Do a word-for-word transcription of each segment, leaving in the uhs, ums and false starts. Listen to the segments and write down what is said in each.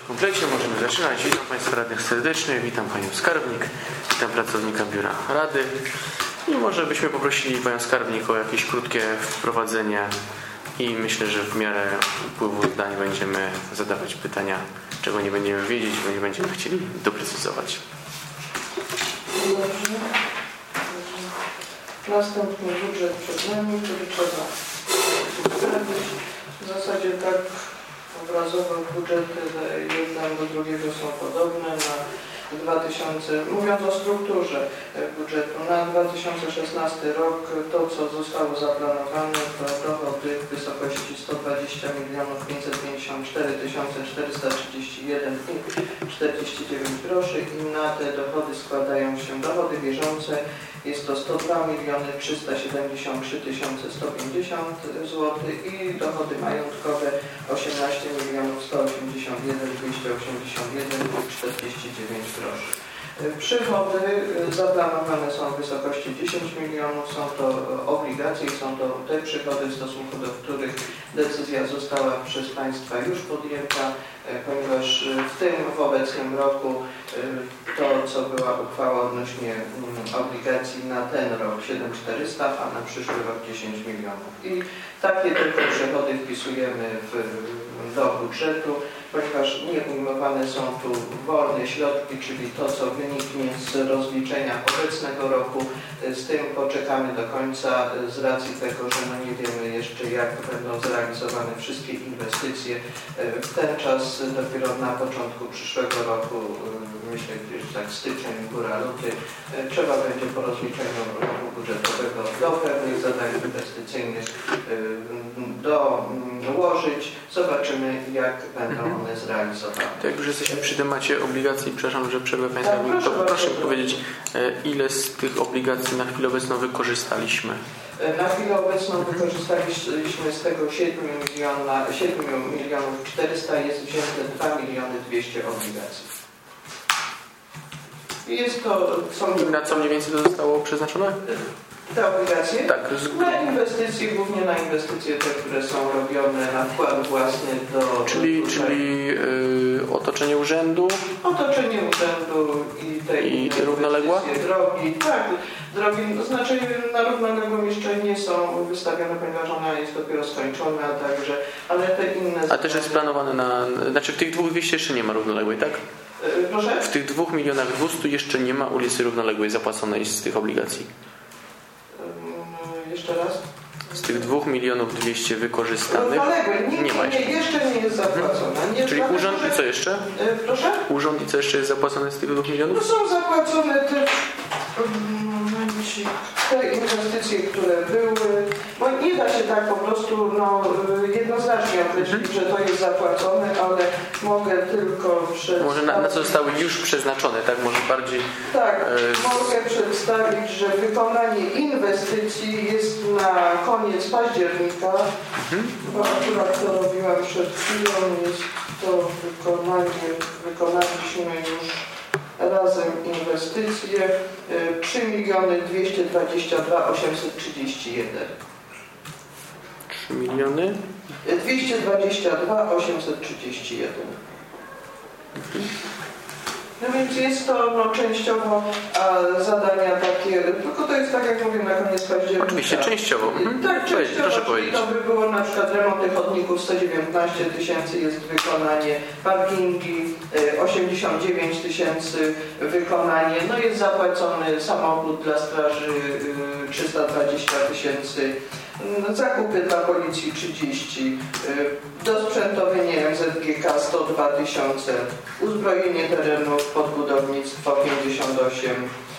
W komplecie możemy zaczynać. Witam Państwa radnych serdecznie, witam Panią Skarbnik, witam pracownika Biura Rady i może byśmy poprosili Panią Skarbnik o jakieś krótkie wprowadzenie i myślę, że w miarę upływu zdań będziemy zadawać pytania, czego nie będziemy wiedzieć, bo nie będziemy chcieli doprecyzować. Dobrze. Następny budżet przed nami, który trzeba sprawdzić. W zasadzie tak obrazowo budżety jeden do drugiego są podobne. Na dwa tysiące, mówiąc o strukturze budżetu, na dwa tysiące szesnasty rok to, co zostało zaplanowane, to dochody w wysokości sto dwadzieścia milionów pięćset pięćdziesiąt cztery tysiące czterysta trzydzieści jeden i czterdzieści dziewięć groszy i na te dochody składają się dochody bieżące. Jest to sto dwa miliony trzysta siedemdziesiąt trzy tysiące sto pięćdziesiąt złotych i dochody majątkowe osiemnaście milionów sto osiemdziesiąt jeden tysięcy dwieście osiemdziesiąt jeden i czterdzieści dziewięć groszy. Przychody zaplanowane są w wysokości dziesięć milionów, są to obligacje i są to te przychody, w stosunku do których decyzja została przez Państwa już podjęta, ponieważ w tym, w obecnym roku to, co była uchwała odnośnie obligacji na ten rok siedem tysięcy czterysta, a na przyszły rok dziesięć milionów. I takie tylko przychody wpisujemy w, do budżetu, ponieważ nie ujmowane są tu wolne środki, czyli to, co wyniknie z rozliczenia obecnego roku. Z tym poczekamy do końca z racji tego, że no nie wiemy jeszcze, jak będą zrealizowane wszystkie inwestycje. W ten czas dopiero na początku przyszłego roku, myślę gdzieś tak styczeń, góra, luty, trzeba będzie po rozliczeniu roku budżetowego do pewnych zadań inwestycyjnych dołożyć. Zobaczymy, jak będą mhm. one zrealizowane. To jak już jesteśmy przy temacie obligacji, przepraszam, że przerwę Państwa, tak, proszę, to proszę, proszę proszę powiedzieć, ile z tych obligacji na chwilę obecną wykorzystaliśmy? Na chwilę obecną mhm. wykorzystaliśmy z tego siedem milionów czterysta, jest wzięte dwa miliony dwieście obligacji. I jest to... Są... I na co mniej więcej to zostało przeznaczone? Te obligacje? Tak. Na inwestycje, głównie na inwestycje te, które są robione na wkład własny do... Czyli, czyli yy, otoczenie urzędu? Otoczenie urzędu i te I równoległa? Drogi, tak. Drogi, to znaczy na równoległą jeszcze nie są wystawione, ponieważ ona jest dopiero skończona, także, ale te inne... A też jest planowane na... Znaczy w tych dwóch dwieście jeszcze nie ma równoległej, tak? Yy, proszę? W tych dwóch milionach dwustu jeszcze nie ma ulicy równoległej zapłaconej z tych obligacji. Jeszcze raz? Z tych dwóch milionów dwieście wykorzystanych nie, nie, nie ma jeszcze. Nie, jeszcze nie jest zapłacona. Nie, Czyli dlatego, urząd i co jeszcze? Yy, proszę? Urząd i co jeszcze jest zapłacone z tych dwóch milionów? To są zapłacone te, te inwestycje, które były, bo nie da się tak po prostu no, jednoznacznie określić, że to jest zapłacone, ale mogę tylko przedstawić... Może na, na co zostały już przeznaczone, tak? Może bardziej... Tak, e, mogę przedstawić, że wykonanie inwestycji jest na koniec października, mhm. bo akurat to robiłam przed chwilą, jest to wykonanie, wykonaliśmy już razem inwestycje trzy miliony dwieście dwadzieścia dwa tysiące osiemset trzydzieści jeden. trzy miliony? dwieście dwadzieścia dwa tysiące osiemset trzydzieści jeden. Mhm. No więc jest to no, częściowo a, zadania takie, tylko to jest tak jak mówię na koniec października. Oczywiście, częściowo. Mhm. Tak, częściowo, proszę powiedzieć. To by było na przykład remonty chodników sto dziewiętnaście tysięcy jest wykonanie, parkingi osiemdziesiąt dziewięć tysięcy wykonanie, no jest zapłacony samochód dla straży trzysta dwadzieścia tysięcy, zakupy dla policji trzydzieści, dosprzętowienie M Z G K sto dwa tysiące, uzbrojenie terenów pod budownictwo pięćdziesiąt osiem,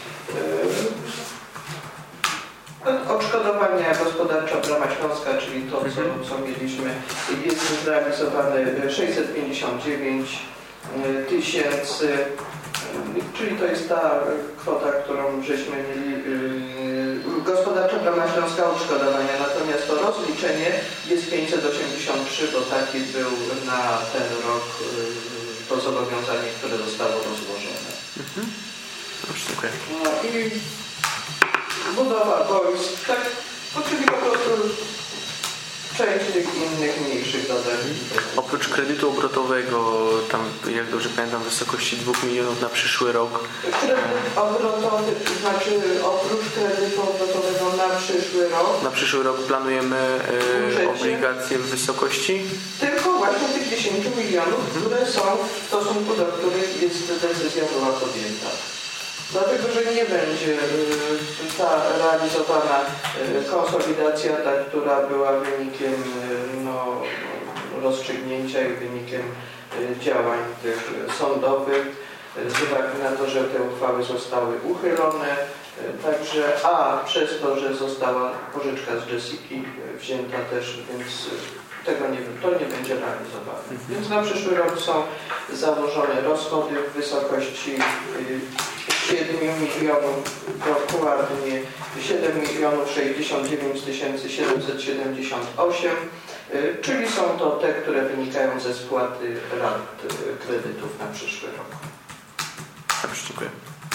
odszkodowania gospodarcza Brama Śląska, czyli to, co, co mieliśmy, jest zrealizowane sześćset pięćdziesiąt dziewięć tysięcy, czyli to jest ta kwota, którą żeśmy mieli. Gospodarcza Brama Śląska odszkodowania, natomiast to rozliczenie jest pięćset osiemdziesiąt trzy, bo taki był na ten rok to zobowiązanie, które zostało rozłożone. Mhm. Proszę, dziękuję. No i budowa boisk, tak, czyli po prostu część tych innych mniejszych zadań. Oprócz kredytu obrotowego, tam jak dobrze pamiętam, w wysokości dwóch milionów na przyszły rok. Kredyt obrotowy, to znaczy oprócz kredytu obrotowego na przyszły rok. Na przyszły rok planujemy e, obligacje w wysokości? Tylko właśnie tych dziesięć milionów, mhm. które są w stosunku do których jest decyzja była podjęta. Dlatego, że nie będzie ta realizowana konsolidacja, ta, która była wynikiem no, rozstrzygnięcia i wynikiem działań tych sądowych, z uwagi na to, że te uchwały zostały uchylone. Także, a przez to, że została pożyczka z Jessiki wzięta też, więc tego nie, to nie będzie realizowane. Więc na przyszły rok są założone rozchody w wysokości siedem milionów, dokładnie siedem milionów sześćdziesiąt dziewięć tysięcy siedemset siedemdziesiąt osiem, czyli są to te, które wynikają ze spłaty rat kredytów na przyszły rok. Dobrze, dziękuję.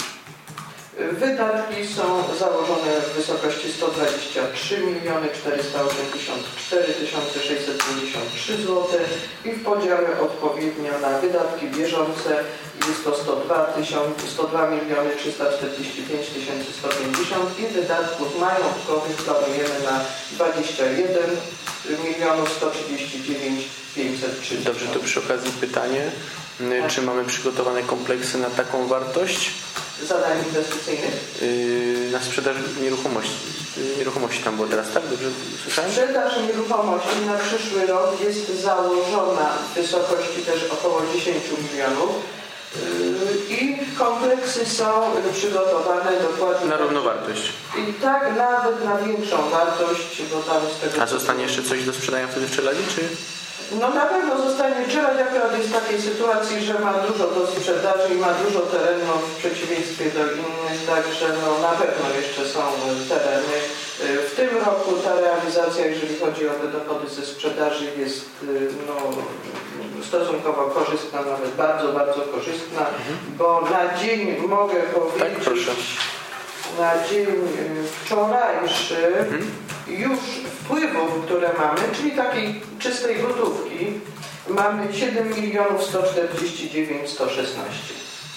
Wydatki są założone w wysokości sto dwadzieścia trzy miliony czterysta osiemdziesiąt cztery tysiące sześćset pięćdziesiąt trzy złote i w podziale odpowiednio na wydatki bieżące jest to sto dwa miliony trzysta czterdzieści pięć tysięcy sto pięćdziesiąt i wydatków majątkowych planujemy na dwadzieścia jeden milionów sto trzydzieści dziewięć tysięcy pięćset trzy. Dobrze, to przy okazji pytanie, czy mamy przygotowane kompleksy na taką wartość? Zadań inwestycyjnych? Yy, na sprzedaż nieruchomości. Nieruchomości tam było teraz, tak? Dobrze słyszałem? Sprzedaż nieruchomości na przyszły rok jest założona w wysokości też około dziesięć milionów yy, i kompleksy są przygotowane dokładnie. Na równowartość. I tak nawet na większą wartość, bo tam z tego... A zostanie jeszcze coś do sprzedania wtedy w Czeladzie, czy? No na pewno zostanie. Czelać akurat jest w takiej sytuacji, że ma dużo do sprzedaży i ma dużo terenów w przeciwieństwie do innych, także no na pewno jeszcze są tereny. W tym roku ta realizacja, jeżeli chodzi o te dochody ze sprzedaży, jest no, stosunkowo korzystna, nawet bardzo, bardzo korzystna, mhm. bo na dzień mogę powiedzieć, tak, proszę. na dzień wczorajszy mhm. już wpływów, które mamy, czyli takiej czystej gotówki, mamy siedem milionów sto czterdzieści dziewięć tysięcy sto szesnaście.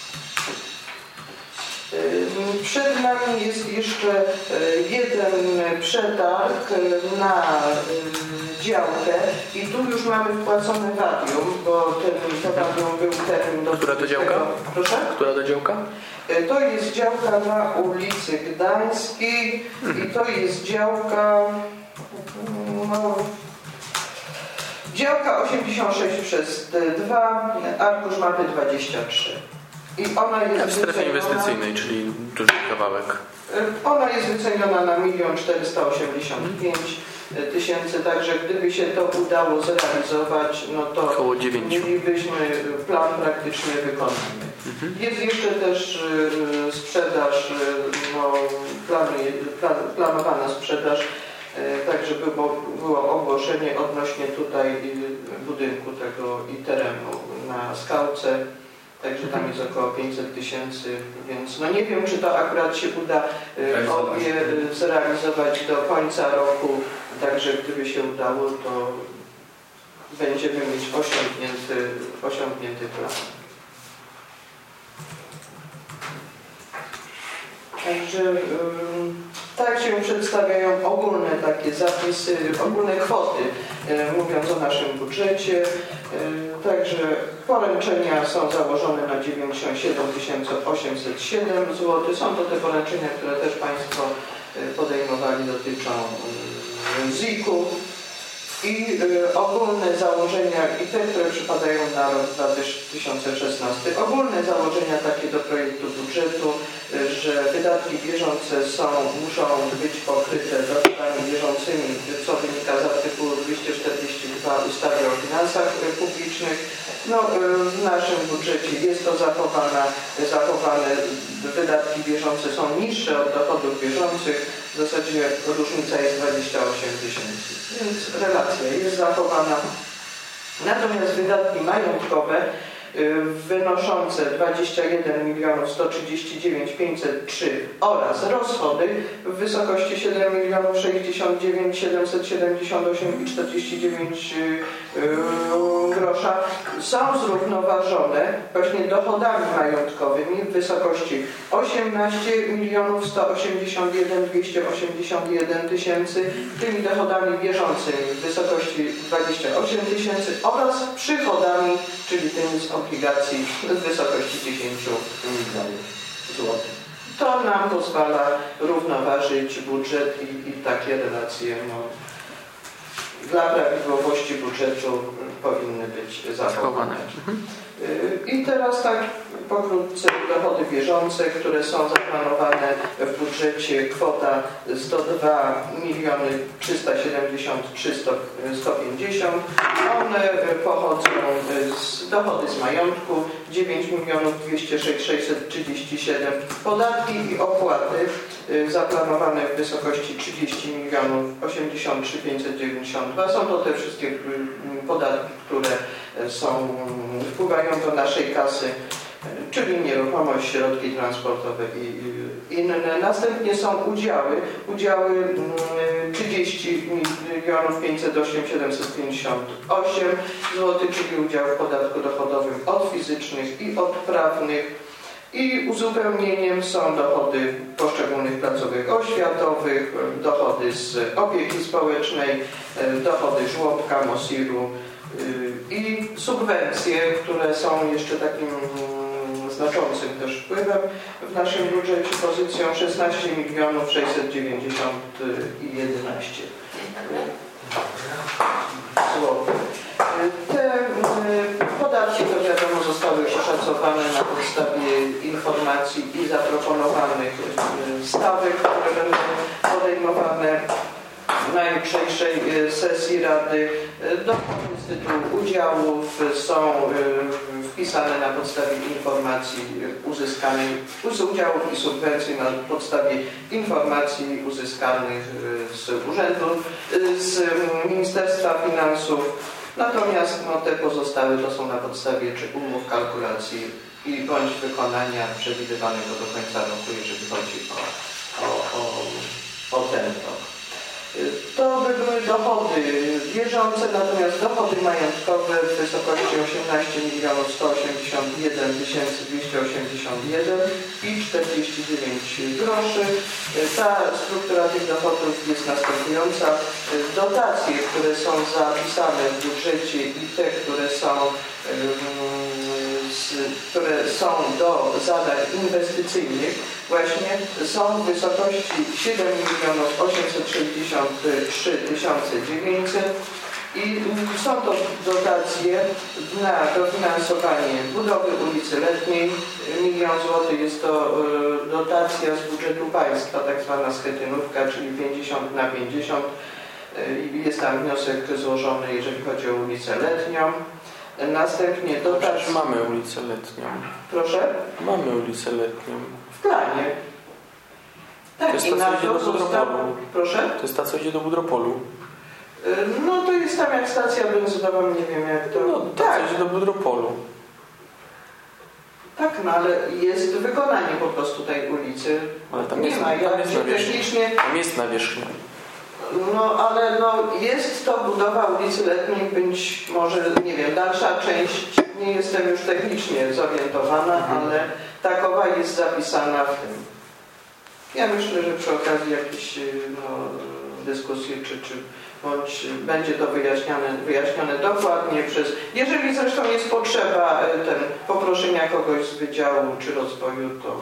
Przed nami jest jeszcze jeden przetarg na działkę i tu już mamy wpłacone wadium, bo ten to wadium był termin do... Która to działka? Proszę? Która to działka? To jest działka na ulicy Gdańskiej hmm. i to jest działka no, działka osiemdziesiąt sześć przez dwa, arkusz mapy dwadzieścia trzy. I ona jest w strefie inwestycyjnej, czyli duży kawałek. Ona jest wyceniona na milion czterysta osiemdziesiąt pięć tysięcy, także gdyby się to udało zrealizować, no to mielibyśmy plan praktycznie wykonany. Mhm. Jest jeszcze też y, sprzedaż, y, no, planuje, plan, planowana sprzedaż, y, także było, było ogłoszenie odnośnie tutaj y, budynku tego i terenu na Skałce. Także tam jest około pięćset tysięcy, więc no nie wiem, czy to akurat się uda y, obie y, zrealizować do końca roku. Także gdyby się udało, to będziemy mieć osiągnięty, osiągnięty plan. Także y, tak się przedstawiają ogólne takie zapisy, ogólne kwoty, y, mówiąc o naszym budżecie. Y, także poręczenia są założone na dziewięćdziesiąt siedem tysięcy osiemset siedem złotych. Są to te poręczenia, które też Państwo y, podejmowali, dotyczą y, Z I K-u. I y, ogólne założenia, i te, które przypadają na rok dwa tysiące szesnasty, ogólne założenia takie do projektu budżetu, y, że wydatki bieżące są, muszą być pokryte dochodami bieżącymi, co wynika z artykułu dwieście czterdzieści dwa ustawy o finansach y, publicznych. No, y, w naszym budżecie jest to zachowane, zachowane, wydatki bieżące są niższe od dochodów bieżących. W zasadzie różnica jest dwadzieścia osiem tysięcy, więc relacja jest zachowana. Natomiast wydatki majątkowe wynoszące dwadzieścia jeden milionów sto trzydzieści dziewięć tysięcy pięćset trzy oraz rozchody w wysokości siedem milionów sześćdziesiąt dziewięć tysięcy siedemset siedemdziesiąt osiem i czterdzieści dziewięć grosza są zrównoważone właśnie dochodami majątkowymi w wysokości osiemnaście milionów sto osiemdziesiąt jeden tysięcy dwieście osiemdziesiąt jeden tysięcy, tymi dochodami bieżącymi w wysokości dwadzieścia osiem tysięcy oraz przychodami, czyli tymi z obligacji w wysokości dziesięć milionów złotych. To nam pozwala równoważyć budżet i, i takie relacje no, dla prawidłowości budżetu powinny być zachowane. I teraz tak pokrótce dochody bieżące, które są zaplanowane w budżecie, kwota sto dwa miliony trzysta siedemdziesiąt trzy tysiące sto pięćdziesiąt. One pochodzą z dochody z majątku dziewięć milionów dwieście sześć tysięcy sześćset trzydzieści siedem, podatki i opłaty zaplanowane w wysokości trzydzieści milionów osiemdziesiąt trzy tysiące pięćset dziewięćdziesiąt dwa. Są to te wszystkie podatki, które są, wpływają do naszej kasy, czyli nieruchomość, środki transportowe i inne. Następnie są udziały. Udziały trzydzieści milionów pięćset osiem tysięcy siedemset pięćdziesiąt osiem złotych, czyli udział w podatku dochodowym od fizycznych i od prawnych. I uzupełnieniem są dochody poszczególnych placówek oświatowych, dochody z opieki społecznej, dochody żłobka, mosiru i subwencje, które są jeszcze takim znaczącym też wpływem w naszym budżecie, pozycją szesnaście milionów sześćset dziewięćdziesiąt jedenaście złotych. Te podatki, to wiadomo, zostały oszacowane na podstawie informacji i zaproponowanych stawek, które będą podejmowane na jutrzejszej sesji Rady. Dochody z tytułu udziałów są wpisane na podstawie informacji uzyskanej z udziałów i subwencji na podstawie informacji uzyskanych z Urzędu, z Ministerstwa Finansów. Natomiast no, te pozostałe to są na podstawie czy umów, kalkulacji i bądź wykonania przewidywanego do końca roku, jeżeli chodzi o, o, o, o ten rok. To by były dochody bieżące, natomiast dochody majątkowe w wysokości osiemnaście milionów sto osiemdziesiąt jeden tysięcy dwieście osiemdziesiąt jeden i czterdzieści dziewięć groszy. Ta struktura tych dochodów jest następująca. Dotacje, które są zapisane w budżecie i te, które są które są do zadań inwestycyjnych, właśnie są w wysokości siedem milionów osiemset sześćdziesiąt trzy tysiące dziewięćset i są to dotacje na dofinansowanie budowy ulicy Letniej. Milion złotych jest to dotacja z budżetu państwa, tak zwana schetynówka, czyli pięćdziesiąt na pięćdziesiąt. Jest tam wniosek złożony, jeżeli chodzi o ulicę Letnią. Następnie dotacja. Mamy ulicę Letnią. Proszę? Mamy ulicę Letnią. W planie. Tak, to jest i ta, na co idzie do Budropolu. Proszę? To jest ta, co idzie do Budropolu. No to jest tam jak stacja benzynowa, nie wiem jak to... No, ta, tak. co idzie do Budropolu. Tak, no ale jest wykonanie po prostu tej ulicy. Ale tam nie jest, ma, tam ja jest nawierzchnia. technicznie... Tam jest nawierzchnia. No ale no, jest to budowa ulicy Letniej, być może, nie wiem, dalsza część, nie jestem już technicznie zorientowana, mhm. ale takowa jest zapisana w tym. Ja myślę, że przy okazji jakiejś no, dyskusji, czy, czy bądź będzie to wyjaśnione, wyjaśnione dokładnie przez, jeżeli zresztą jest potrzeba ten, poproszenia kogoś z Wydziału czy Rozwoju, to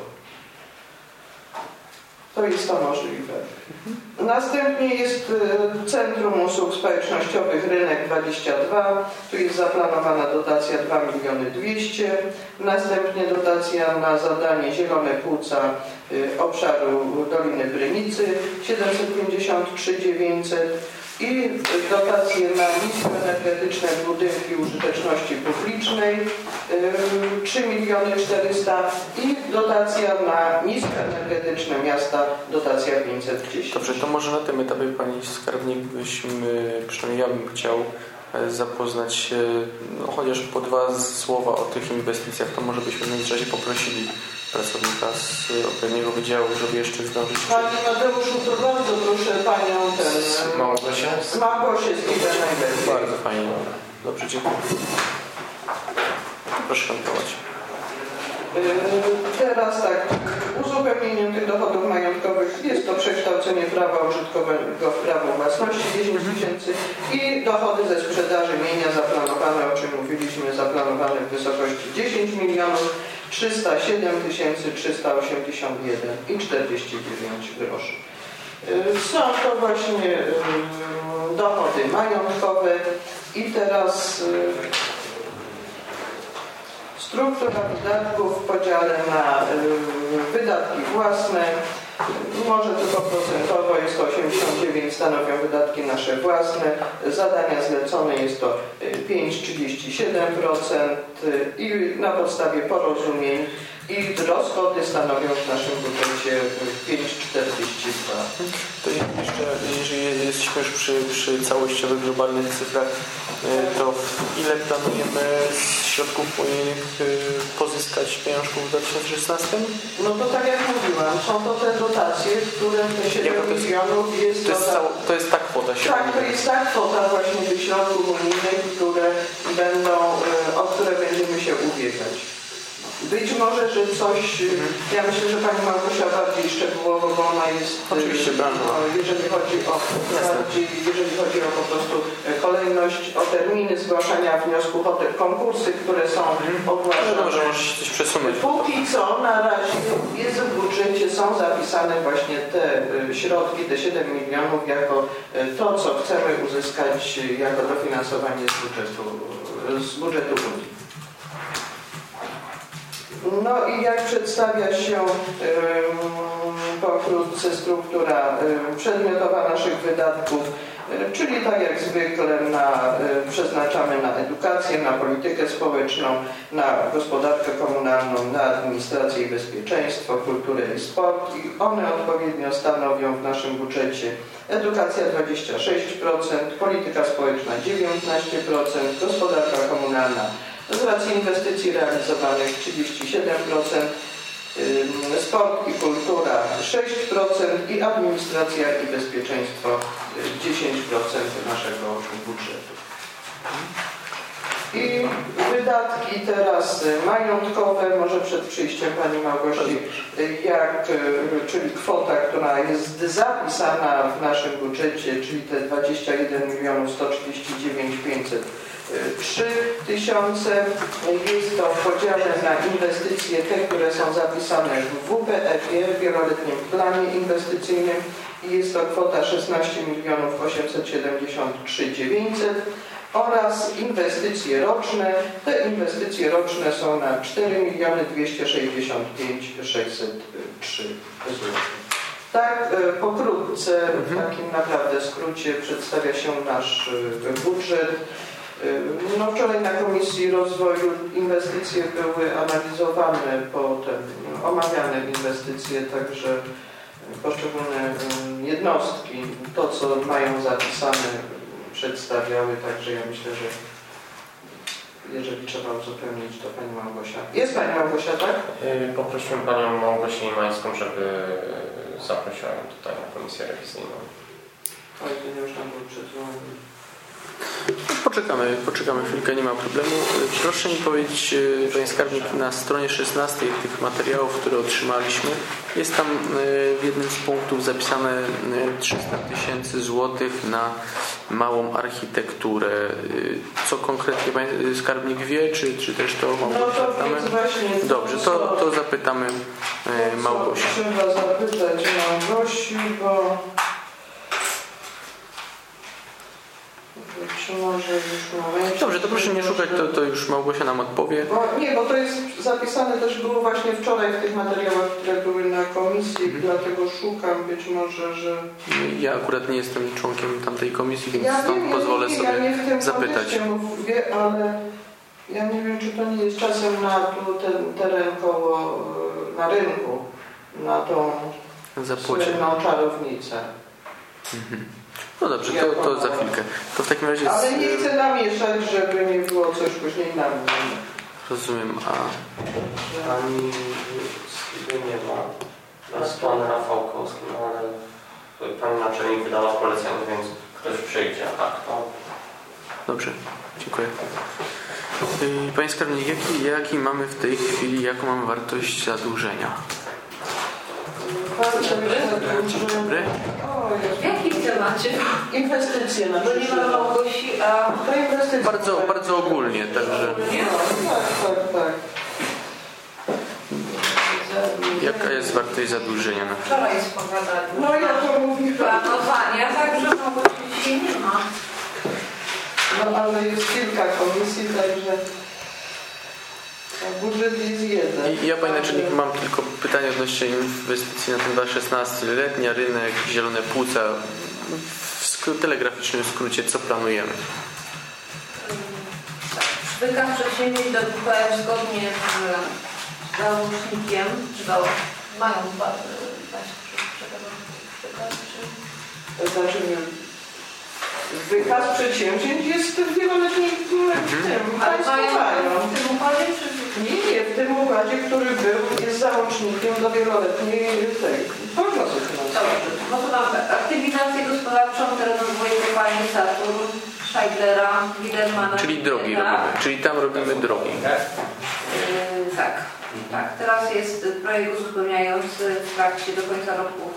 to jest to możliwe. Następnie jest Centrum Usług Społecznościowych Rynek dwadzieścia dwa. Tu jest zaplanowana dotacja dwa miliony dwieście. Następnie dotacja na zadanie Zielone Płuca obszaru Doliny Brynicy siedemset pięćdziesiąt trzy tysiące dziewięćset. I dotacje na niskoenergetyczne budynki użyteczności publicznej trzy miliony czterysta i dotacja na niskoenergetyczne miasta dotacja pięćset dziesięć. Dobrze, to może na tym etapie pani skarbnik byśmy, przynajmniej ja bym chciał zapoznać się, no, chociaż po dwa słowa o tych inwestycjach, to może byśmy w międzyczasie poprosili pracownika z odpowiedniego wydziału, żeby jeszcze zdążyć. Panie Mateuszu, to bardzo proszę Panią ten... Małgosię? Z Małgosię z Kitem najlepiej. Bardzo fajnie. Dobrze, dziękuję. Proszę kontynuować. Teraz tak, uzupełnieniem tych dochodów majątkowych jest to przekształcenie prawa użytkowego w prawo własności dziesięć tysięcy i dochody ze sprzedaży mienia zaplanowane, o czym mówiliśmy, zaplanowane w wysokości dziesięć milionów trzysta siedem tysięcy trzysta osiemdziesiąt jeden i czterdzieści dziewięć groszy. Są to właśnie dochody majątkowe i teraz struktura wydatków w podziale na y, wydatki własne, może tylko procentowo, jest to osiemdziesiąt dziewięć, stanowią wydatki nasze własne, zadania zlecone jest to pięć przecinek trzydzieści siedem procent i na podstawie porozumień i rozchody stanowią w naszym budżecie pięć przecinek czterdzieści dwa. To jeszcze, jeżeli jesteśmy już przy, przy całościowych, globalnych cyfrach, to ile planujemy z środków unijnych pozyskać pieniążków w dwa tysiące szesnastym? No to tak jak mówiłam, są to te dotacje, które te siedem milionów jest... To jest, to, cał, to jest ta kwota. Tak, to jest ta kwota właśnie tych środków unijnych, które będą, o które będziemy się ubiegać. Być może, że coś, ja myślę, że Pani Małgosia bardziej szczegółowo, bo ona jest, oczywiście, branżowa. jeżeli chodzi o bardziej, jeżeli chodzi o po prostu kolejność, o terminy zgłaszania wniosków, o te konkursy, które są ogłaszane. No, może może się coś przesunąć. Póki co na razie jest w budżecie, są zapisane właśnie te środki, te siedem milionów jako to, co chcemy uzyskać jako dofinansowanie z budżetu, z budżetu Unii. No i jak przedstawia się yy, pokrótce struktura yy, przedmiotowa naszych wydatków, yy, czyli tak jak zwykle na, yy, przeznaczamy na edukację, na politykę społeczną, na gospodarkę komunalną, na administrację i bezpieczeństwo, kulturę i sport i one odpowiednio stanowią w naszym budżecie edukacja dwadzieścia sześć procent, polityka społeczna dziewiętnaście procent, gospodarka komunalna z racji inwestycji realizowanych trzydzieści siedem procent, sport i kultura sześć procent i administracja i bezpieczeństwo dziesięć procent naszego budżetu. I wydatki teraz majątkowe, może przed przyjściem Pani Małgosi, jak, czyli kwota, która jest zapisana w naszym budżecie, czyli te dwadzieścia jeden milionów sto trzydzieści dziewięć tysięcy pięćset trzy tysiące. Jest to w podziale na inwestycje, te, które są zapisane w W P F-ie, w wieloletnim planie inwestycyjnym i jest to kwota szesnaście milionów osiemset siedemdziesiąt trzy tysiące dziewięćset oraz inwestycje roczne. Te inwestycje roczne są na cztery miliony dwieście sześćdziesiąt pięć tysięcy sześćset trzy złotych. Tak, pokrótce, w takim naprawdę skrócie przedstawia się nasz budżet. No, wczoraj na Komisji Rozwoju inwestycje były analizowane, potem omawiane inwestycje, także poszczególne jednostki, to co mają zapisane, przedstawiały, także ja myślę, że jeżeli trzeba uzupełnić, to Pani Małgosia. Jest Pani Małgosia, tak? Poprosimy Panią Małgosię Imańską, żeby zaprosiła ją tutaj na Komisję Rewizyjną. Oj, to już tam był przedzwoniony. Poczekamy, poczekamy chwilkę, nie ma problemu. Proszę mi powiedzieć, Panie Skarbnik, na stronie szesnastej tych materiałów, które otrzymaliśmy, jest tam w jednym z punktów zapisane trzysta tysięcy złotych na małą architekturę. Co konkretnie Pan Skarbnik wie, czy, czy też to Małgosia zapytamy? Dobrze, to, to zapytamy Małgosię. Trzeba zapytać Małgosi, bo może już momencie. Dobrze, to proszę nie szukać, to, to już Małgosia nam odpowie. Bo, nie, bo to jest zapisane też było właśnie wczoraj w tych materiałach, które były na komisji, mhm. dlatego szukam, być może, że... Ja akurat nie jestem członkiem tamtej komisji, więc ja stąd nie, pozwolę nie, sobie ja nie w tym zapytać. Mówię, ale ja nie wiem, czy to nie jest czasem na tu ten teren koło, na rynku, na tą słynną czarownicę. Mhm. No dobrze, to, to za chwilkę. To w takim razie... Ale nie chcę namieszać, żeby nie było coś później na mnie. Rozumiem, a... Pani Skiby nie ma. To jest pan Rafał Kowski, no ale pani naczelnik wydała polecenie, więc ktoś przyjdzie, a tak to... Dobrze, dziękuję. Yy, Panie skarbnik, jaki, jaki mamy w tej chwili, jaką mamy wartość zadłużenia? Dzień dobry. W jakim temacie? Inwestycje na Bo nie przyszły ma rok. Małgosi, a... To inwestycje. Bardzo, bardzo ogólnie, także... No, tak, tak, tak. Jaka jest wartość zadłużenia na przykład? Wczoraj spowiadali. No ja to mówiłam. Planowania, także Małgosi dzisiaj nie ma. No ale jest kilka komisji, także budżet jest jeden. I ja, panie naczelnik, mam tylko pytanie odnośnie inwestycji na ten dwa tysiące szesnasty. Letnia, rynek, zielone płuca. W skrócie, telegraficznym skrócie, co planujemy? Wykaz przedsięwzięć do W P F zgodnie z załącznikiem, czy do... mają To znaczy, wykaz przedsięwzięć jest w wieloletnim w tym. Ale Państwo mają mają. w tym układzie, czy... Nie, nie, w tym układzie, który był, jest załącznikiem do wieloletniej tej prognozy finansowej. Dobrze, no to mamy aktywizację gospodarczą terenową kopalni Saturn, Scheidlera, Widermana. Czyli drogi tak. robimy. Czyli tam robimy drogi. Yy, tak, tak. Teraz jest projekt uzupełniający w trakcie do końca roku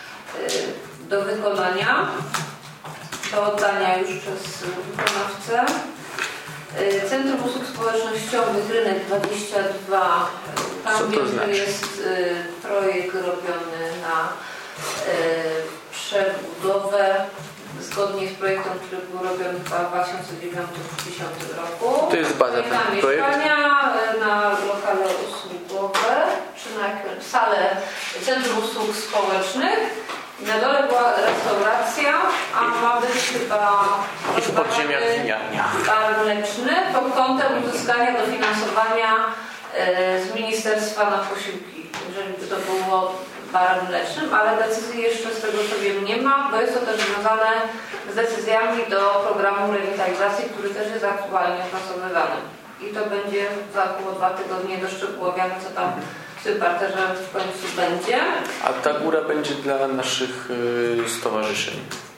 yy, do wykonania, do oddania już przez wykonawcę. Yy, Centrum Usług Społecznościowych, rynek dwadzieścia dwa. Tam Co to wiem, znaczy? że jest yy, projekt robiony na yy, przebudowę zgodnie z projektem, który był robiony w dwa tysiące dziewiątym do dwa tysiące dziesiątego roku. To jest baza, na ten projekt? mieszkania, na lokale usługowe, czy na jakąś salę Centrum Usług Społecznych. Na dole była restauracja, a ma być chyba I w podziemiach winiarnia. bar mleczny pod kątem uzyskania dofinansowania e, z ministerstwa na posiłki, jeżeli by to było barem mlecznym, ale decyzji jeszcze z tego co wiem nie ma, bo jest to też związane z decyzjami do programu rewitalizacji, który też jest aktualnie opracowywany. I to będzie za około dwa tygodnie doszczegółowiane, co tam w tym parterze w końcu będzie. A ta góra będzie dla naszych y, stowarzyszeń.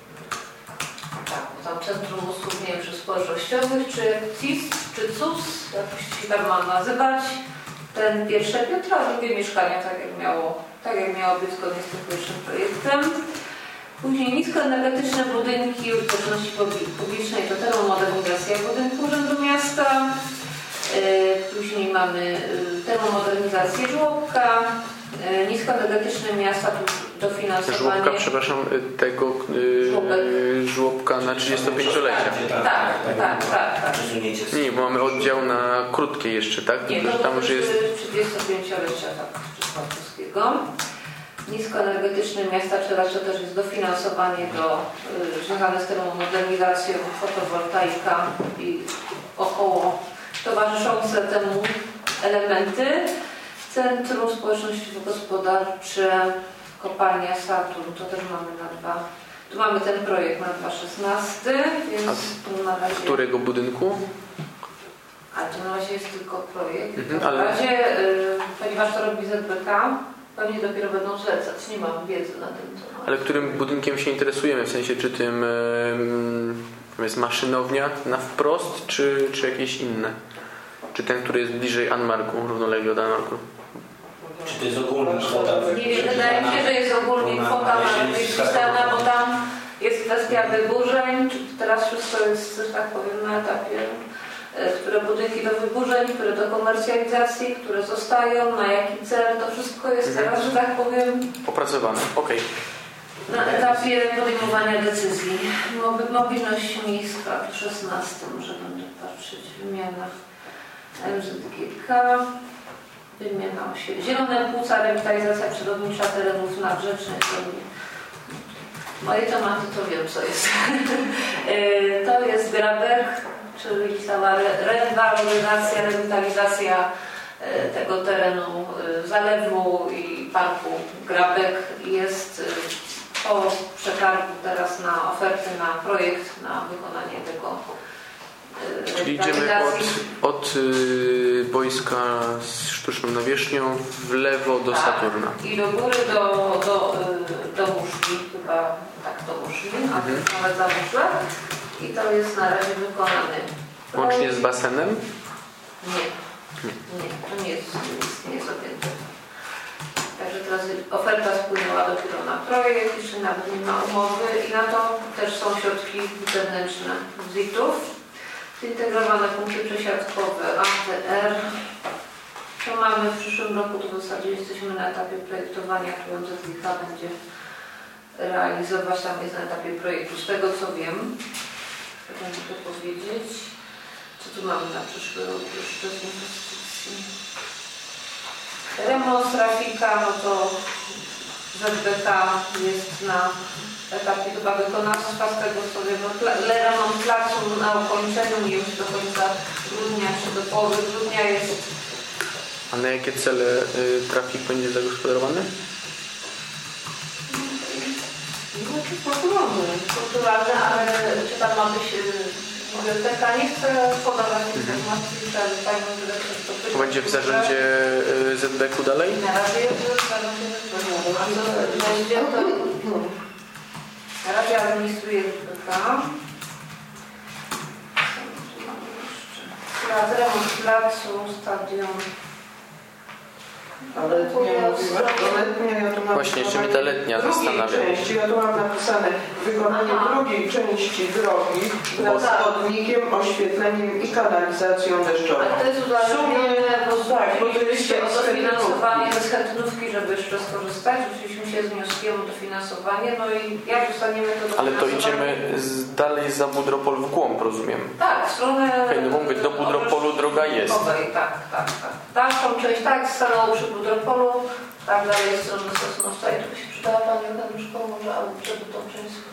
Tak, bo tam Centrum Usług, nie wiem, czy społecznościowych, czy C I S, czy C U S, jak się tam ma nazywać. Ten pierwsze piętro, a drugie mieszkania, tak jak miało, tak jak miało być zgodnie z tym pierwszym projektem. Później niskoenergetyczne budynki użyteczności publicznej, to termomodernizacja budynku Urzędu Miasta. Później mamy termomodernizację żłobka, niskoenergetyczne miasta, dofinansowanie. Żłobka, przepraszam, tego yy, żłobka na trzydziestopięciolecie. Tak, tak, tak, tak, tak. Nie, bo mamy oddział na krótkie jeszcze, tak? Nie, Tylko, że tam już jest... trzydziestopięciolecia tak, Wszystkiego. Niskoenergetyczne miasta, czy raczej też jest dofinansowanie do, y, związane z termomodernizacją, fotowoltaika i około towarzyszące temu elementy. Centrum Społecznościowo-Gospodarcze, kopalnia Saturn, to też mamy na dwa. Tu mamy ten projekt na dwa tysiące szesnasty, więc tu na razie... Którego budynku? Ale to na razie jest tylko projekt. Mhm, to ale... na razie, y, ponieważ to robi Z B K, pewnie dopiero będą zlecać. Nie mam wiedzy na ten temat. Ale którym budynkiem się interesujemy? W sensie, czy tym yy, jest maszynownia na wprost, czy, czy jakieś inne? Czy ten, który jest bliżej Anmarku, równolegle od Anmarku? Czy to jest ogólna kwota? Nie wiem, wydaje mi się, że jest ogólnie kwota napisana, bo tam jest kwestia wyburzeń. Czy teraz wszystko jest, że tak powiem, na etapie, które budynki do wyburzeń, które do komercjalizacji, które zostają, na jaki cel, to wszystko jest mhm. teraz, że tak powiem, opracowane. Okej. Okay. na etapie podejmowania decyzji. Mobilność miejska w szesnastym, może będę patrzeć, wymiana M Z G K, wymiana osiedli. Zielone płuca, rewitalizacja przyrodnicza terenów nadrzecznych. Moje tematy to wiem, co jest. To jest grabek, czyli cała rewaloryzacja, rewitalizacja tego terenu zalewu i parku Grabek jest po przetargu teraz na oferty, na projekt, na wykonanie tego. Czyli idziemy od, od y, boiska z sztuczną nawierzchnią w lewo do tak. Saturna. I do góry do, do, y, do Muszli, chyba tak do Muszli, a Mhm. to jest nawet za Muszle. I to jest na razie wykonane. Łącznie z basenem? Nie, nie, to nie jest, nie jest objęte. Także teraz oferta spłynęła dopiero na projekt, jeszcze nawet nie ma umowy i na to też są środki zewnętrzne z I T-ów. Zintegrowane punkty przesiadkowe A T R. To mamy w przyszłym roku, to w zasadzie jesteśmy na etapie projektowania, którą Z G K będzie realizować, tam jest na etapie projektu. Z tego co wiem, mogę to powiedzieć, co tu mamy na przyszły rok jeszcze z inwestycji. Remont trafika, no to Z B K jest na etapie chyba wykonawstwa, z tego co wiem, no, remont placu na ukończeniu, nie wiem czy do końca grudnia, czy do połowy grudnia jest. A na jakie cele y, trafik będzie zagospodarowany? Znaczy kulturalny. Kulturalne, ale czy tam ma być biblioteka? Nie chcę podawać informacji, ale fajną dyrektor to To będzie w zarządzie y, Z B K-u dalej? Na razie jest w zarządzie będzie to. Na razie administruje Z B K. Plac, remont placu, stadion. Ale letnia mówiła, to letnia, ja tu mam Właśnie, jeszcze mnie ta letnia drugiej zastanawia. części, ja tu mam napisane wykonanie Aha. drugiej części drogi wraz z tak. chodnikiem, oświetleniem i kanalizacją deszczową. Ale to jest uzależnione, bo tak, bo to jest zwróciliśmy się o z dofinansowanie ze schetynówki, żeby jeszcze skorzystać. Zwróciliśmy się z wnioskiem o dofinansowanie, no i jak dostaniemy to Ale dofinansowanie? to idziemy z, dalej za Budropol w głąb, rozumiem. Tak, w stronę... Okej, no bo mówię, do Budropolu droga jest. Tak, tak, tak. Dalszą część, tak, stanęło przy Budropolu, tak dalej jest strona Sosnowca i tu by się przydała Pani Januszko, może, albo żeby tą część y,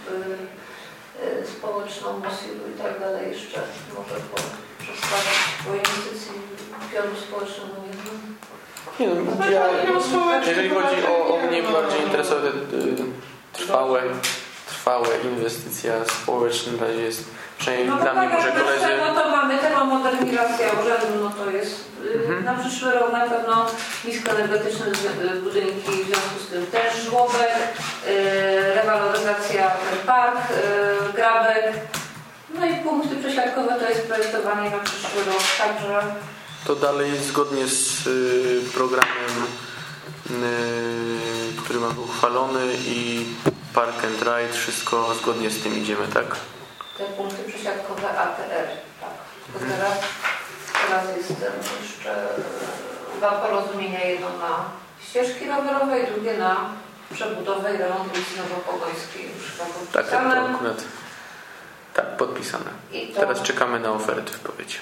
y, społeczną, Mosilu i tak dalej jeszcze może po, przedstawić po inwestycji pionu społecznego, nie wiem. Nie, no, ja, jeżeli chodzi o, o mnie bardziej interesują te y, trwałe, trwałe inwestycja społeczna, na razie jest przynajmniej No dla to mnie tak, może jak koledzy. No to mamy termomodernizacja urzędu, no to jest y, Mhm. na przyszły rok na pewno niskoenergetyczne z- budynki, w związku z tym też żłobek, y, rewaloryzacja ten park, y, grabek, no i punkty przesiadkowe to jest projektowanie na przyszły rok, także To dalej zgodnie z y, programem, y, który mamy uchwalony i Park and Ride, wszystko zgodnie z tym idziemy, tak? te punkty przesiadkowe A T R, tak. Tylko teraz, teraz jest ten jeszcze y, dwa porozumienia, jedno na ścieżki rowerowe i drugie na przebudowę i remont ulicy Nowopogońskiej. Już chyba Tak, tak, podpisane. to akurat. Tak, podpisane. I to, Teraz czekamy na oferty w powiecie.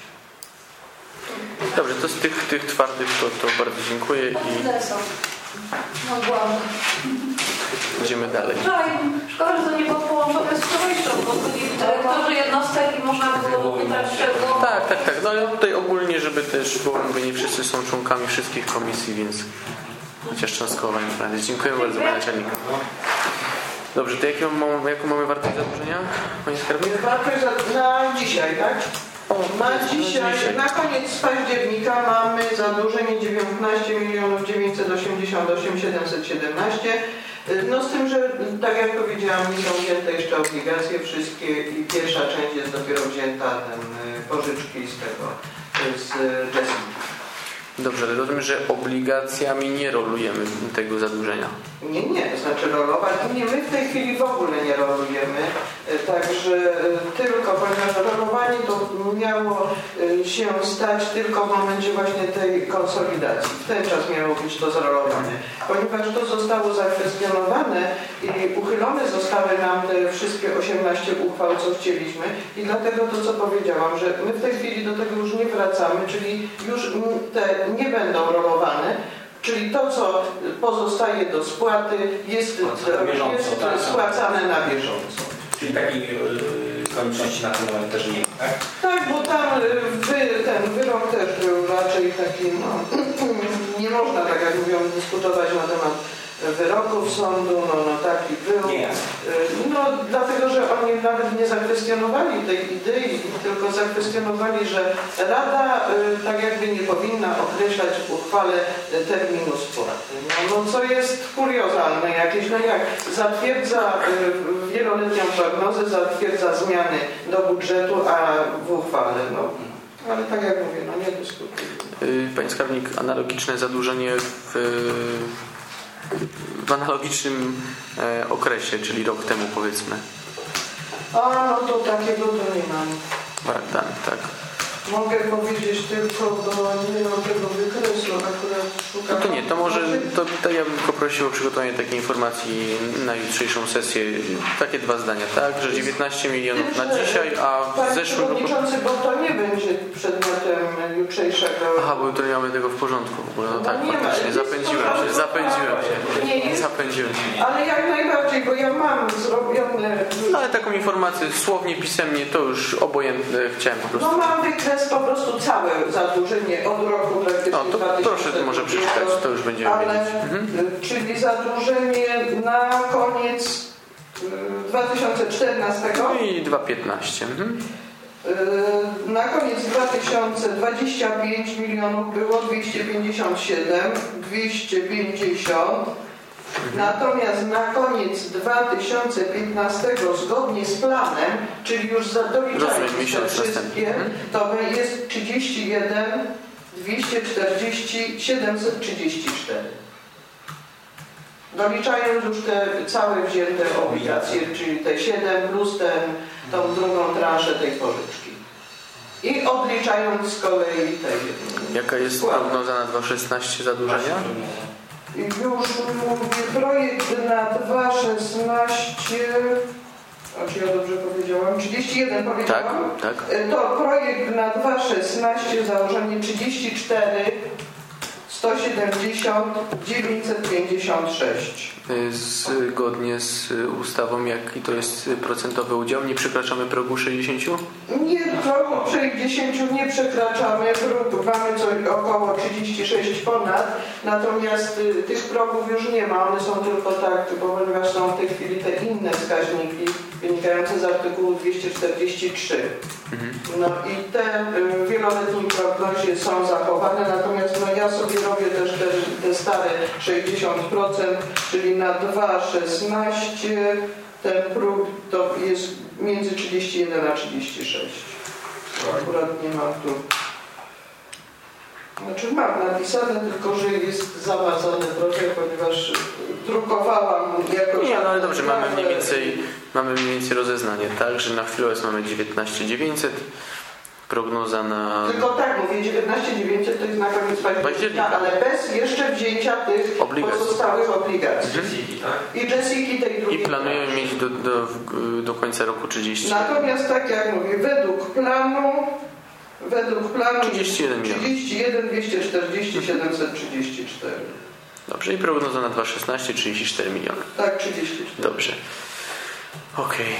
Dobrze, to z tych, tych twardych to, to bardzo dziękuję to i tyle są. Mogłam. idziemy dalej. Wczoraj, szkoda, że to nie było połączone z wczorajszą, bo byli dyrektorzy jednostek i można było pytać czego. Tak, tak, tak. No ale tutaj ogólnie, żeby też, bo mówię, nie wszyscy są członkami wszystkich komisji, więc chociaż cząstkowo nie prawie. Dziękuję bardzo, panie naczelnik. Dobrze, to jaką, mam, jaką mamy wartość zadłużenia, panie skarbnik? Wartość za- na dzisiaj, tak? Na dzisiaj, na koniec października mamy zadłużenie dziewiętnaście milionów dziewięćset osiemdziesiąt osiem tysięcy siedemset siedemnaście. No z tym, że tak jak powiedziałam, nie są wzięte jeszcze obligacje wszystkie i pierwsza część jest dopiero wzięta, ten y, pożyczki z tego, y, z Jessica. Dobrze, ale rozumiem, że obligacjami nie rolujemy tego zadłużenia. Nie, nie, to znaczy rolować. Nie, my w tej chwili w ogóle nie rolujemy, e, także e, tylko, ponieważ rolowanie to miało e, się stać tylko w momencie właśnie tej konsolidacji. W ten czas miało być to zrolowane. Ponieważ to zostało zakwestionowane i uchylone zostały nam te wszystkie osiemnaście uchwał, co chcieliśmy i dlatego to, co powiedziałam, że my w tej chwili do tego już nie wracamy, czyli już mm, te nie będą rolowane. Czyli to, co pozostaje do spłaty, jest, Na bieżąco, jest tak? spłacane na bieżąco. Czyli takiej yy, konieczności na tym moment też nie ma, tak? Tak, bo tam y, wy, ten wyrok też był raczej taki, no, nie można, tak jak mówią, dyskutować na temat wyroków sądu, no, no taki był. Nie. No dlatego, że oni nawet nie zakwestionowali tej idei, tylko zakwestionowali, że Rada tak jakby nie powinna określać w uchwale terminu spłaty. No, no co jest kuriozalne jakieś, no jak zatwierdza wieloletnią prognozę, zatwierdza zmiany do budżetu, a w uchwale, no. Ale tak jak mówię, no nie dyskutujemy. Panie skarbnik, analogiczne zadłużenie w, w analogicznym okresie, czyli rok temu powiedzmy. A no to takiego to nie mam. Brak danych, tak. Mogę powiedzieć tylko, bo nie mam tego wykresu, akurat szukam. No to nie, to może to, to ja bym poprosił o przygotowanie takiej informacji na jutrzejszą sesję. Takie dwa zdania, tak? Że dziewiętnaście milionów na dzisiaj, a w zeszłym roku... Przewodniczący, bo to nie będzie przedmiotem jutrzejszego... Aha, bo jutro nie mamy tego w porządku. Bo no tak, nie faktycznie, ma. zapędziłem się, zapędziłem się. Nie jest. Zapędziłem się. Ale jak najbardziej, bo ja mam zrobione... No ale taką informację słownie, pisemnie, to już obojętne chciałem po prostu. No mam wykres po prostu całe zadłużenie od roku praktycznie No to dwa tysiące proszę może przeczytać, to już będziemy ale, wiedzieć. Mhm. Czyli zadłużenie na koniec dwa tysiące czternastego No i dwa piętnaście. Mhm. na koniec dwa tysiące dwudziestego pięć milionów było dwieście pięćdziesiąt siedem, dwieście pięćdziesiąt. Natomiast na koniec dwa tysiące piętnastego zgodnie z planem, czyli już za doliczając te wszystkie, to jest trzydzieści jeden, dwieście czterdzieści, siedemset trzydzieści cztery. Doliczając już te całe wzięte obligacje, czyli te siedem plus ten, tą drugą transzę tej pożyczki. I odliczając z kolei tej... Jaka jest prognoza na dwa szesnaście zadłużenia? Już mówię, projekt na dwa szesnaście, a czy ja dobrze powiedziałam? trzydzieści jeden powiedziałam? Tak, tak. To projekt na dwa szesnaście, założenie trzydzieści cztery, sto siedemdziesiąt, dziewięćset pięćdziesiąt sześć. Zgodnie z ustawą, jaki to jest procentowy udział, nie przekraczamy progu sześćdziesiąt? Nie, progu sześćdziesiąt nie przekraczamy, próg mamy coś około trzydzieści sześć ponad, natomiast y, tych progów już nie ma, one są tylko tak, bo ponieważ są w tej chwili te inne wskaźniki wynikające z artykułu dwieście czterdzieści trzy. Mhm. No i te y, wieloletnie prognozy są zachowane, natomiast no, ja sobie robię też te, te stare sześćdziesiąt procent, czyli na dwa szesnaście ten próg to jest między trzydzieści jeden a trzydzieści sześć. To akurat nie mam tu. Znaczy mam napisane, tylko że jest zamazane trochę, ponieważ drukowałam jakoś... Nie, no ale dobrze, mamy mniej więcej, mamy mniej więcej rozeznanie, tak? Że na chwilę jest mamy dziewiętnaście dziewięćset. Prognoza na... Tylko tak mówię, dziewiętnaście dziewięćset to jest na koniec października, ale bez jeszcze wzięcia tych obligacji. pozostałych obligacji. Jessiki, tak? I Jessiki tej drugiej. I planujemy mieć do, do, do końca roku trzydzieści. Natomiast tak jak mówię, według planu według planu trzydzieści jeden milionów. trzydzieści jeden, dwieście czterdzieści, siedemset trzydzieści cztery. Dobrze, i prognoza na dwa szesnaście, trzydzieści cztery miliony. Tak, trzydzieści cztery. Dobrze. Okej. Okay.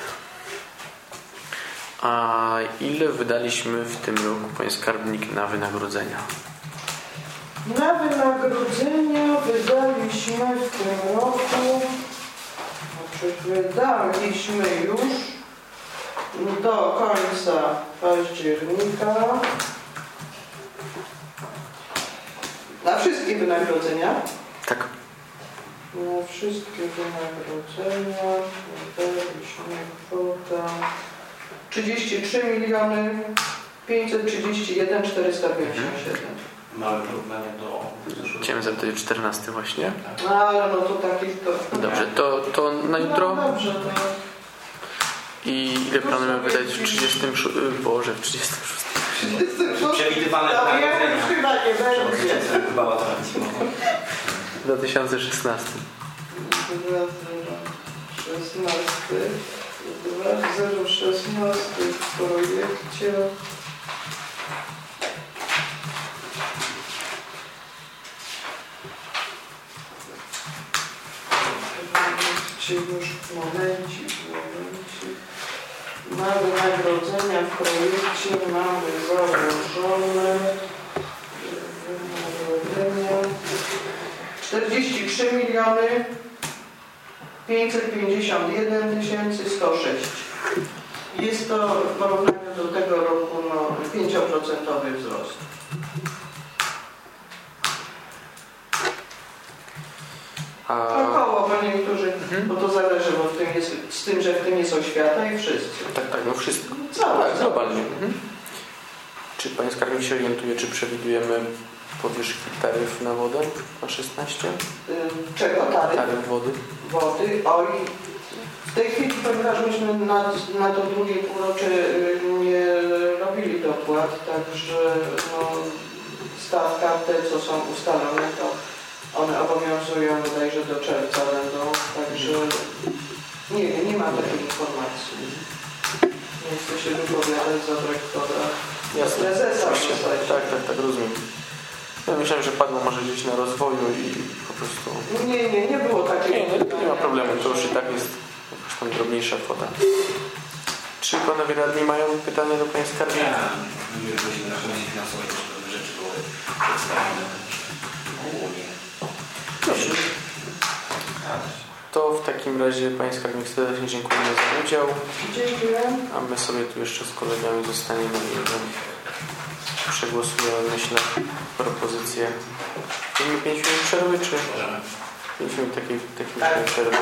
A ile wydaliśmy w tym roku, panie skarbnik, na wynagrodzenia? Na wynagrodzenia wydaliśmy w tym roku, znaczy wydaliśmy już do końca października na wszystkie wynagrodzenia. Tak. Na wszystkie wynagrodzenia wydaliśmy kwotę trzydzieści trzy miliony pięćset trzydzieści jeden czterysta pięćdziesiąt siedem. Małe porównanie do... Chciałem zapytać o czternasty właśnie. No ale no to takich to... Dobrze, to, to na jutro. No, dobrze, no. I ile planujemy wydać w trzydziestym szóstym? Boże, w trzydziestym szóstym. Przewidywane No, ja wynagrodzenia. już chyba nie będzie. Chyba o to chodziło. W dwa tysiące szesnastym. dwa tysiące szesnasty. dwa tysiące szesnasty w projekcie. Już momencik, momencik. Na wynagrodzenia w projekcie mamy założone wynagrodzenia czterdzieści trzy trzy miliony pięćset pięćdziesiąt jeden tysięcy sto sześć. Jest to w porównaniu do tego roku no, pięć procent wzrost. A... Około, bo niektórzy, Mhm. bo to zależy, bo w tym jest, z tym, że w tym jest oświata i wszyscy. Tak, tak, no wszystko. Całe, Tak, globalnie. Mhm. Czy Panie Skarbnik się orientuje, czy przewidujemy podwyżki taryf na wodę na szesnaście? Y, Czego taryf? Taryf wody. Wody. Oj, w tej chwili, ponieważ myśmy na, na to drugie półrocze y, nie robili dopłat, także no, stawka, te co są ustalone, to one obowiązują bodajże do czerwca będą, także nie wiem, nie mam takiej informacji. Nie chcę się wypowiadać za dyrektora. Jasne. Prezesa w Oczywiście. zasadzie. Tak, tak, tak, rozumiem. Ja myślałem, że padło może gdzieś na rozwoju i po prostu... Nie, nie, nie było takiego. Nie, nie, nie ma problemu, to już i tak jest jakaś tam drobniejsza kwota. Czy panowie radni mają pytania do Pani Skarbnika? Ja, mówię, że na komisji finansowej też pewne rzeczy były przedstawione ogólnie. Dobrze. To w takim razie Pani Skarbnik serdecznie dziękujemy za udział. Dziękuję. A my sobie tu jeszcze z kolegami zostaniemy i przegłosujemy, myślę, propozycję. Chcemy pięć minut przerwy, czy Możemy. pięć minut takiej technicznej przerwy?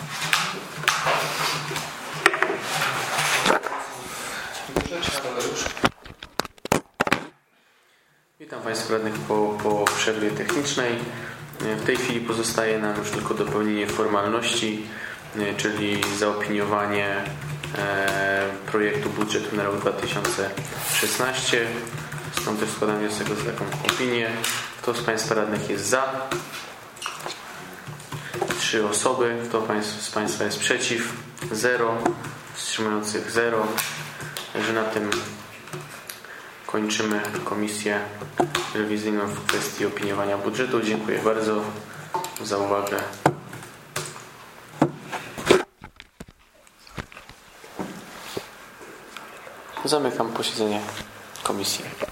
Witam Państwa radnych po, po przerwie technicznej. W tej chwili pozostaje nam już tylko dopełnienie formalności, czyli zaopiniowanie e, projektu budżetu na rok dwa tysiące szesnasty. Stąd też składam wniosek o taką opinię. Kto z Państwa radnych jest za? Trzy osoby. Kto z Państwa jest przeciw? Zero. Wstrzymujących zero. Także na tym kończymy komisję rewizyjną w kwestii opiniowania budżetu. Dziękuję bardzo za uwagę. Zamykam posiedzenie komisji.